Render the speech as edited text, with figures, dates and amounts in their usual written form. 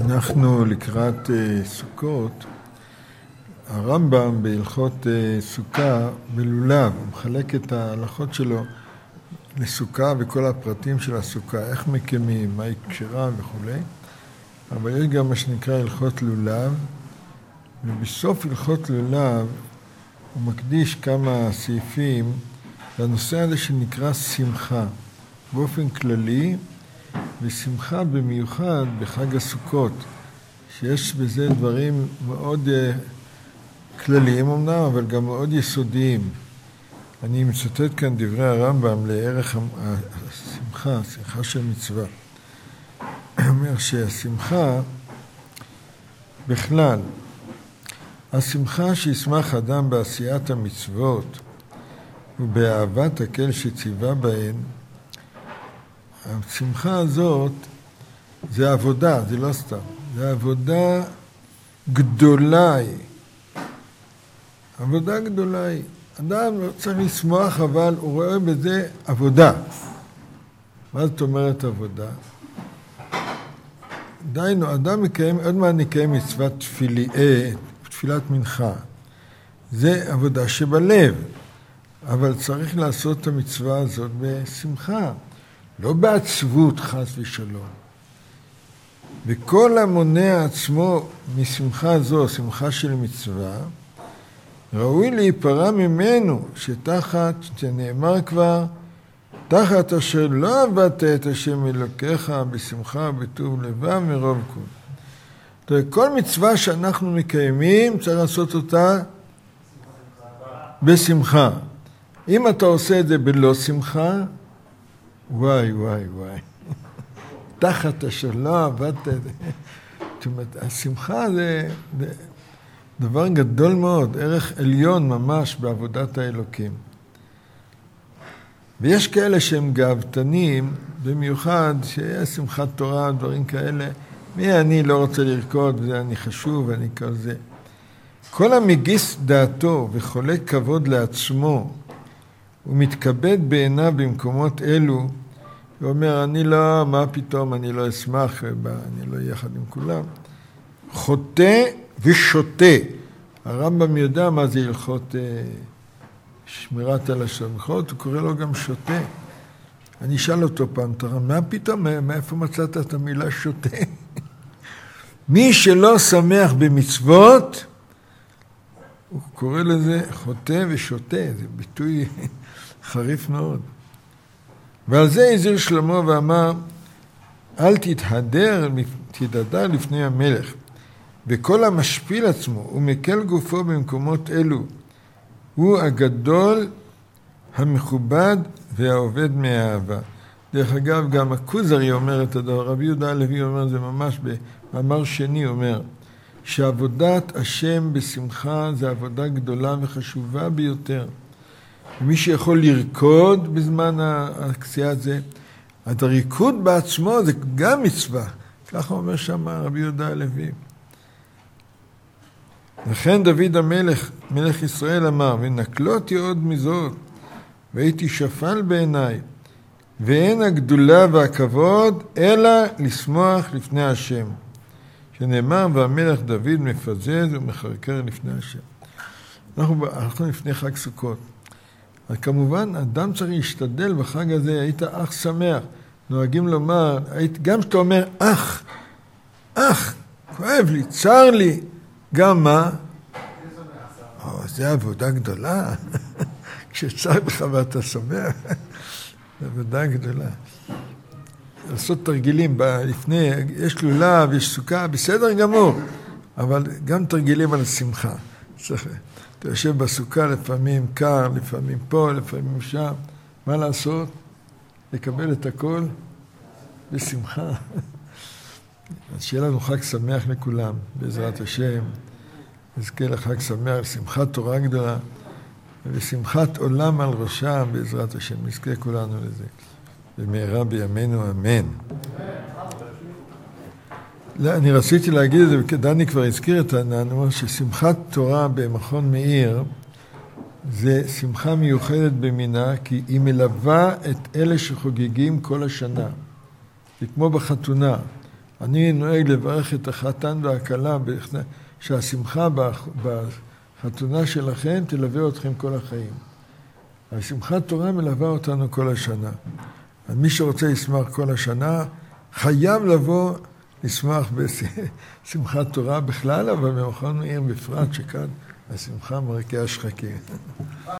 אנחנו לקראת סוכות, הרמב"ם בהלכות סוכה בלולב, הוא מחלק את ההלכות שלו לסוכה וכל הפרטים של הסוכה, איך מקימים, מה היא כשרה וכו'. אבל יש גם מה שנקרא הלכות לולב, ובסוף הלכות לולב הוא מקדיש כמה סעיפים לנושא הזה שנקרא שמחה, באופן כללי, ושמחה במיוחד בחג הסוכות, שיש בזה דברים מאוד כלליים אמנם, אבל גם מאוד יסודיים. אני מצטט כאן דברי הרמב"ם לערך השמחה, שמחה של מצווה. הוא אומר שהשמחה בכלל, השמחה שישמח אדם בעשיית המצוות ובאהבת הקהל שציווה בהן, השמחה הזאת זה עבודה, זה לא סתם, זה עבודה גדולה היא. עבודה גדולה היא. אדם לא צריך לשמוח, אבל הוא רואה בזה עבודה. מה זאת אומרת עבודה? דיינו, אדם מקיים, עוד מעט נקיים מצוות תפילת מנחה. זה עבודה שבלב, אבל צריך לעשות את המצווה הזאת בשמחה. לא בעצבות חס ושלום. וכל המונע עצמו משמחה זו, שמחה של מצווה, ראוי להיפרע ממנו, שתחת, שנאמר כבר, תחת אשר לא עבדת את השם אלוקיך בשמחה ובטוב לבב מרוב כל. כל מצווה שאנחנו מקיימים, צריך לעשות אותה בשמחה. אם אתה עושה את זה בלא שמחה, וואי, וואי, וואי. תחת אשר לא עבדת את זה. זאת אומרת, השמחה זה דבר גדול מאוד, ערך עליון ממש בעבודת האלוקים. ויש כאלה שהם גאוותנים, במיוחד שיש שמחת תורה, דברים כאלה. מי אני לא רוצה לרקוד, וזה אני חשוב, ואני כל זה. כל המגיס דעתו וחולק כבוד לעצמו, הוא מתכבד בעיניו במקומות אלו, הוא אומר, אני לא, מה פתאום, אני לא אשמח, אני לא יחד עם כולם. חוטא ושוטה. הרמב"ם יודע מה זה הלכות שמירת הלשון. הוא קורא לו גם שוטה. אני אשאל אותו פעם, מה פתאום, מאיפה מצאת את המילה שוטה? מי שלא שמח במצוות, הוא קורא לזה חוטא ושוטה, זה ביטוי חריף מאוד. ועל זה הזהיר שלמה ואמר, אל תתהדר לפני המלך, וכל המשפיל עצמו ומקל גופו במקומות אלו, הוא הגדול, המכובד והעובד מהאהבה. דרך אגב, גם הכוזרי אומר את הדבר, רבי יהודה הלוי אומר, זה ממש במאמר שני אומר, שעבודת השם בשמחה זה עבודה גדולה וחשובה ביותר. ומי שיכול לרקוד בזמן הכסייה הזה, אז הריקוד בעצמו זה גם מצווה. ככה אומר שם רבי יהודה הלוי. לכן דוד המלך, מלך ישראל אמר, ונקלותי עוד מזאת, והייתי שפל בעיניי, ואין הגדולה והכבוד, אלא לשמוח לפני השם. שנאמר, והמלך דוד מפזז ומחרקר לפני השם. אנחנו לפני חג סוכות. אז כמובן, אדם צריך להשתדל בחג הזה, היית אח שמח. נוהגים לומר, גם שאתה אומר, אח, כואב לי, צר לי, גם מה? זה עבודה גדולה. כשצר לך ואתה שמח, זה עבודה גדולה. לעשות תרגילים, לפני, יש לולב, יש סוכה, בסדר גמור, אבל גם תרגילים על השמחה. צריך, אתה יושב בסוכה, לפעמים קר, לפעמים פה, לפעמים שם. מה לעשות? לקבל את הכל בשמחה. אז שיהיה לנו חג שמח לכולם, בעזרת השם. נזכה לחג שמח, שמחת תורה גדולה, ושמחת עולם על ראשם, בעזרת השם. נזכה כולנו לזה. במהרה בימינו, אמן. לא, אני רציתי להגיד את זה, וכדני כבר הזכיר את העניין, הוא אומר ששמחת תורה במכון מאיר, זה שמחה מיוחדת במינה, כי היא מלווה את אלה שחוגגים כל השנה. זה כמו בחתונה. אני נוהג לברך את החתן והכלה, שהשמחה בחתונה שלכם תלווה אתכם כל החיים. השמחת תורה מלווה אותנו כל השנה. מי שרוצה לשמח כל השנה, חייב לבוא לשמח בשמחת תורה בכלל, אבל במכון מאיר בפרט שכאן השמחה מרקיע שחקים.